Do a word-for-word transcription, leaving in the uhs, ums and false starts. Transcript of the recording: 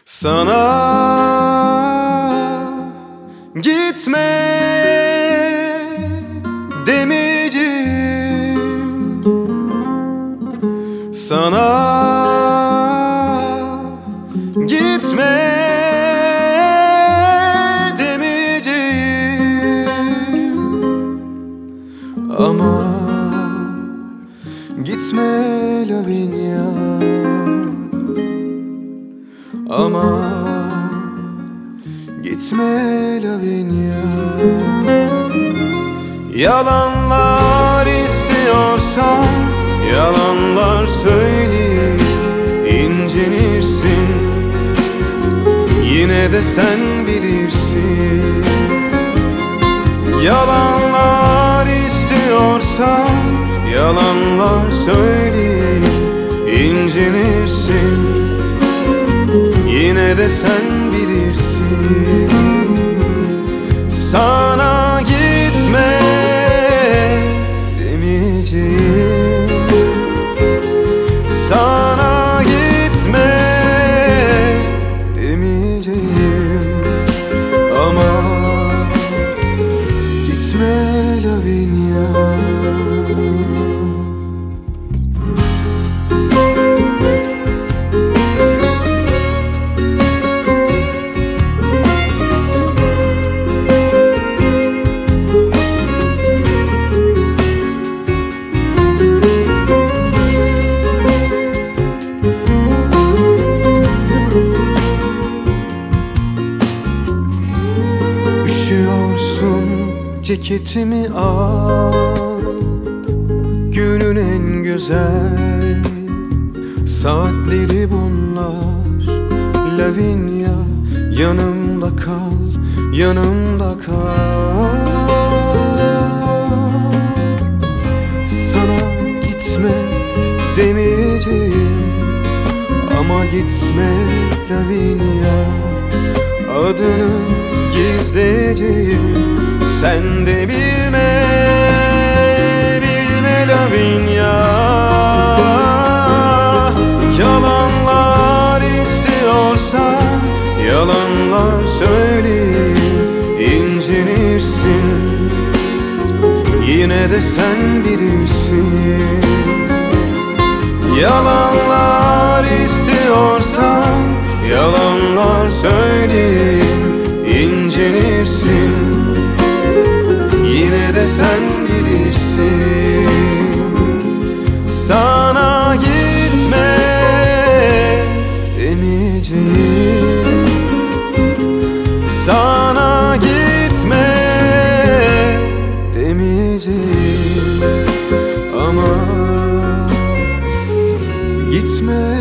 Sana gitme demeyeceğim, sana gitme demeyeceğim, ama gitme Lavinia, ama gitme Lavinia. Yalanlar istiyorsan yalanlar söyleyip incinirsin, yine de sen bilirsin. Yalanlar istiyorsan yalanlar söyleyip incinirsin, yine de sen bilirsin. Sana gitme demeyeceğim, sana gitme demeyeceğim, ama gitme Lavinia. Ceketimi al, günün en güzel saatleri bunlar. Lavinia, yanımda kal, yanımda kal. Sana gitme demeyeceğim, ama gitme Lavinia. Adını gizleyeceğim, sen de bilme, bilme Lavinia. Yalanlar istiyorsan yalanlar söyleyip incinirsin, yine de sen bilirsin. Yalanlar istiyorsan yalanlar söyleyip incinirsin, yine de sen bilirsin. Sana gitme demeyeceğim, sana gitme demeyeceğim, ama gitme